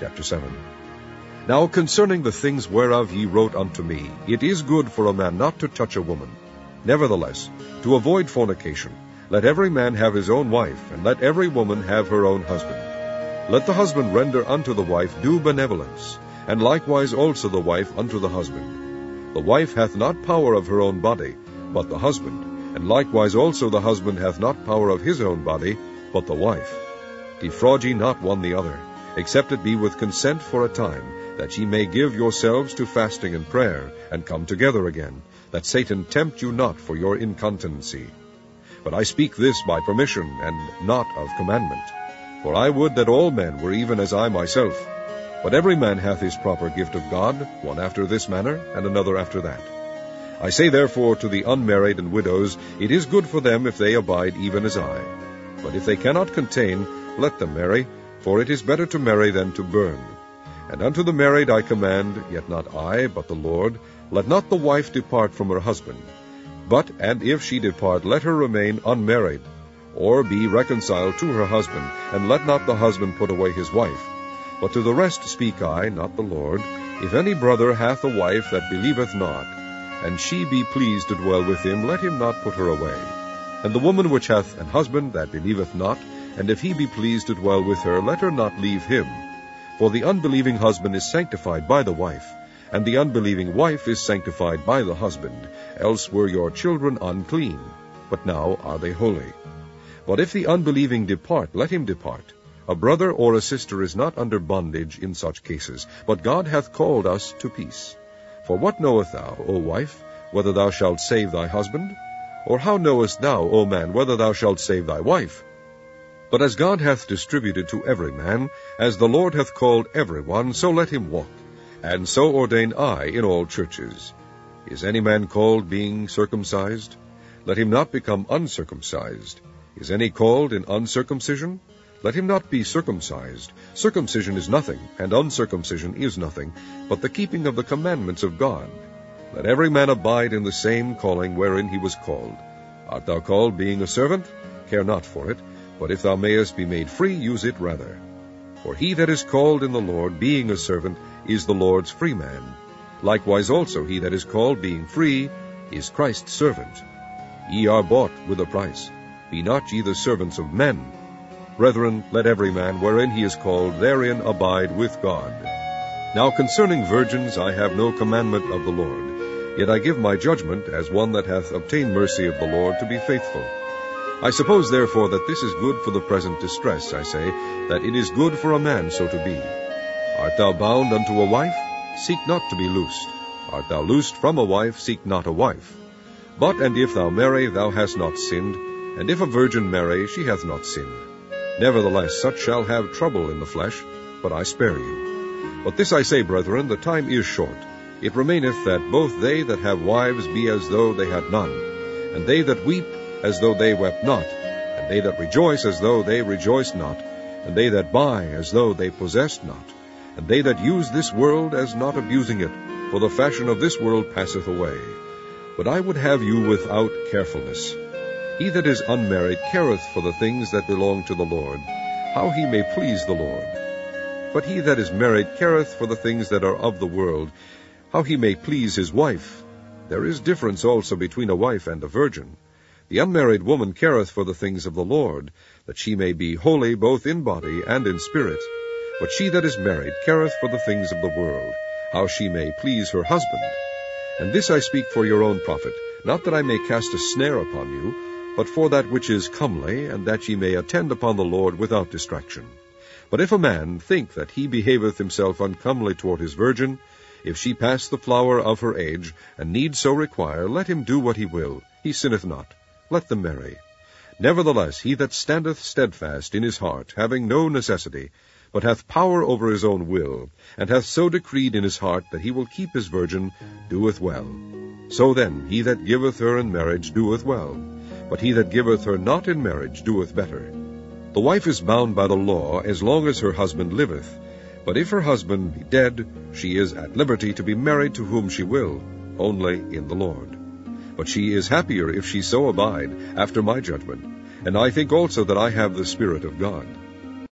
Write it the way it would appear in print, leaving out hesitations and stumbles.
Chapter 7. Now concerning the things whereof ye wrote unto me, it is good for a man not to touch a woman. Nevertheless, to avoid fornication, let every man have his own wife, and let every woman have her own husband. Let the husband render unto the wife due benevolence, and likewise also the wife unto the husband. The wife hath not power of her own body, but the husband, and likewise also the husband hath not power of his own body, but the wife. Defraud ye not one the other, except it be with consent for a time, that ye may give yourselves to fasting and prayer, and come together again, that Satan tempt you not for your incontinency. But I speak this by permission, and not of commandment. For I would that all men were even as I myself. But every man hath his proper gift of God, one after this manner, and another after that. I say therefore to the unmarried and widows, it is good for them if they abide even as I. But if they cannot contain, let them marry, for it is better to marry than to burn. And unto the married I command, yet not I, but the Lord, let not the wife depart from her husband. But, and if she depart, let her remain unmarried, or be reconciled to her husband, and let not the husband put away his wife. But to the rest speak I, not the Lord, if any brother hath a wife that believeth not, and she be pleased to dwell with him, let him not put her away. And the woman which hath an husband that believeth not, and if he be pleased to dwell with her, let her not leave him. For the unbelieving husband is sanctified by the wife, and the unbelieving wife is sanctified by the husband, else were your children unclean, but now are they holy. But if the unbelieving depart, let him depart. A brother or a sister is not under bondage in such cases, but God hath called us to peace. For what knowest thou, O wife, whether thou shalt save thy husband? Or how knowest thou, O man, whether thou shalt save thy wife? But as God hath distributed to every man, as the Lord hath called every one, so let him walk. And so ordain I in all churches. Is any man called being circumcised? Let him not become uncircumcised. Is any called in uncircumcision? Let him not be circumcised. Circumcision is nothing, and uncircumcision is nothing, but the keeping of the commandments of God. Let every man abide in the same calling wherein he was called. Art thou called being a servant? Care not for it, but if thou mayest be made free, use it rather. For he that is called in the Lord, being a servant, is the Lord's free man. Likewise also he that is called, being free, is Christ's servant. Ye are bought with a price. Be not ye the servants of men. Brethren, let every man, wherein he is called, therein abide with God. Now concerning virgins I have no commandment of the Lord, yet I give my judgment, as one that hath obtained mercy of the Lord, to be faithful. I suppose therefore that this is good for the present distress, I say, that it is good for a man so to be. Art thou bound unto a wife? Seek not to be loosed. Art thou loosed from a wife? Seek not a wife. But, and if thou marry, thou hast not sinned, and if a virgin marry, she hath not sinned. Nevertheless, such shall have trouble in the flesh, but I spare you. But this I say, brethren, the time is short. It remaineth that both they that have wives be as though they had none, and they that weep as though they wept not, and they that rejoice as though they rejoiced not, and they that buy as though they possessed not, and they that use this world as not abusing it, for the fashion of this world passeth away. But I would have you without carefulness. He that is unmarried careth for the things that belong to the Lord, how he may please the Lord. But he that is married careth for the things that are of the world, how he may please his wife. There is difference also between a wife and a virgin. The unmarried woman careth for the things of the Lord, that she may be holy both in body and in spirit. But she that is married careth for the things of the world, how she may please her husband. And this I speak for your own profit, not that I may cast a snare upon you, but for that which is comely, and that ye may attend upon the Lord without distraction. But if a man think that he behaveth himself uncomely toward his virgin, if she pass the flower of her age, and need so require, let him do what he will, he sinneth not. Let them marry. Nevertheless, he that standeth steadfast in his heart, having no necessity, but hath power over his own will, and hath so decreed in his heart that he will keep his virgin, doeth well. So then, he that giveth her in marriage doeth well, but he that giveth her not in marriage doeth better. The wife is bound by the law as long as her husband liveth, but if her husband be dead, she is at liberty to be married to whom she will, only in the Lord. But she is happier if she so abide, after my judgment, and I think also that I have the Spirit of God.